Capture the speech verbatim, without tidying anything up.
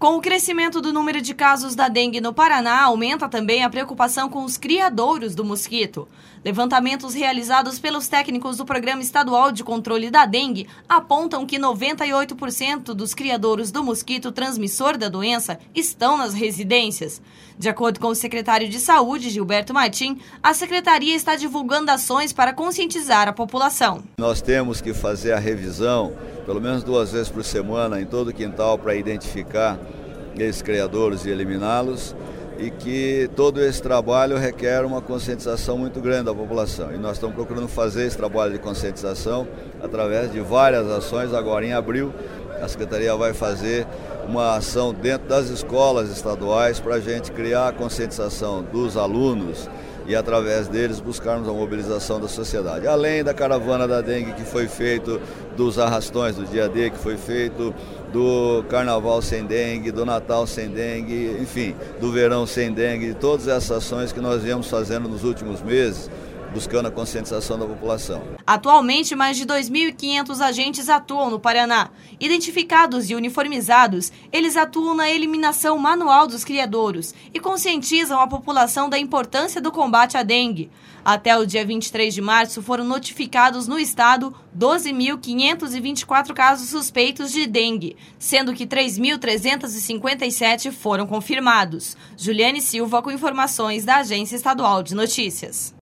Com o crescimento do número de casos da dengue no Paraná, aumenta também a preocupação com os criadouros do mosquito. Levantamentos realizados pelos técnicos do Programa Estadual de Controle da Dengue apontam que noventa e oito por cento dos criadouros do mosquito transmissor da doença estão nas residências. De acordo com o secretário de Saúde, Gilberto Martim, a secretaria está divulgando ações para conscientizar a população. Nós temos que fazer a revisão, pelo menos duas vezes por semana, em todo o quintal para identificar esses criadouros e eliminá-los, e que todo esse trabalho requer uma conscientização muito grande da população. E nós estamos procurando fazer esse trabalho de conscientização através de várias ações. Agora, em abril, a Secretaria vai fazer uma ação dentro das escolas estaduais para a gente criar a conscientização dos alunos e, através deles, buscarmos a mobilização da sociedade. Além da caravana da dengue que foi feito, dos arrastões do dia D que foi feito, do Carnaval sem dengue, do Natal sem dengue, enfim, do Verão sem dengue, todas essas ações que nós viemos fazendo nos últimos meses, buscando a conscientização da população. Atualmente, mais de dois mil e quinhentos agentes atuam no Paraná. Identificados e uniformizados, eles atuam na eliminação manual dos criadouros e conscientizam a população da importância do combate à dengue. Até o dia vinte e três de março, foram notificados no estado doze mil quinhentos e vinte e quatro casos suspeitos de dengue, sendo que três mil trezentos e cinquenta e sete foram confirmados. Juliane Silva com informações da Agência Estadual de Notícias.